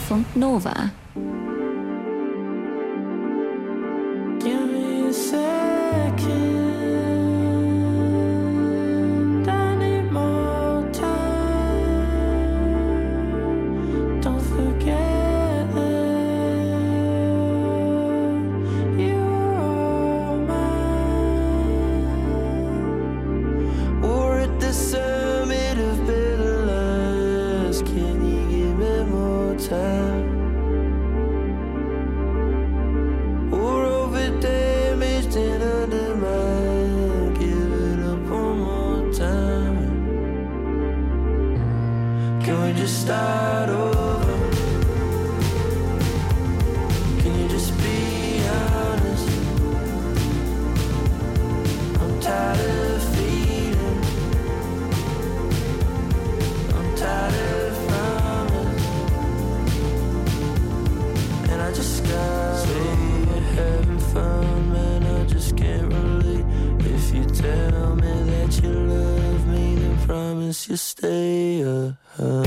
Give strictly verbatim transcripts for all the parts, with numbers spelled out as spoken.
punkt nova. Give me a second. Start over. Can you just be honest? I'm tired of feeling. I'm tired of promise. And I just got say you're having fun, man, I just can't relate. If you tell me that you love me, then promise you'll stay a uh,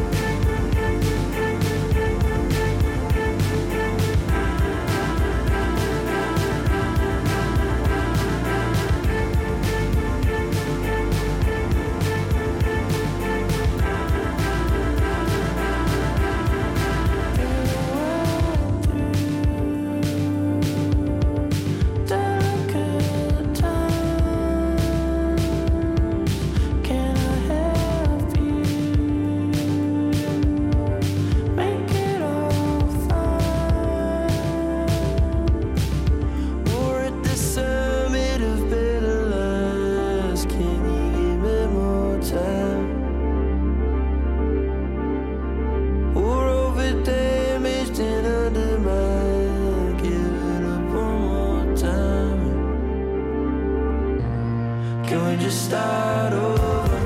start over.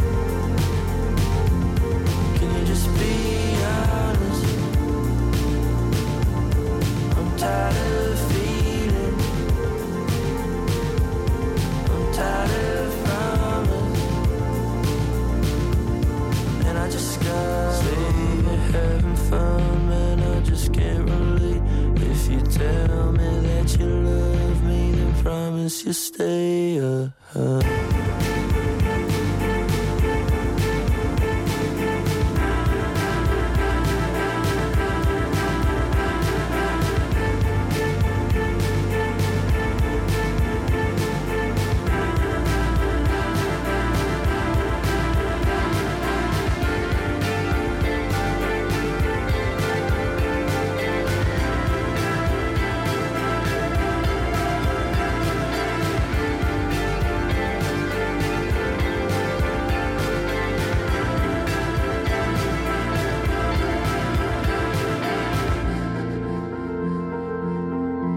Can you just be honest? I'm tired of feeling. I'm tired of promise. And I just got say you're having fun, man, I just can't relate. If you tell me that you love me, then promise you'll stay. Uh, uh.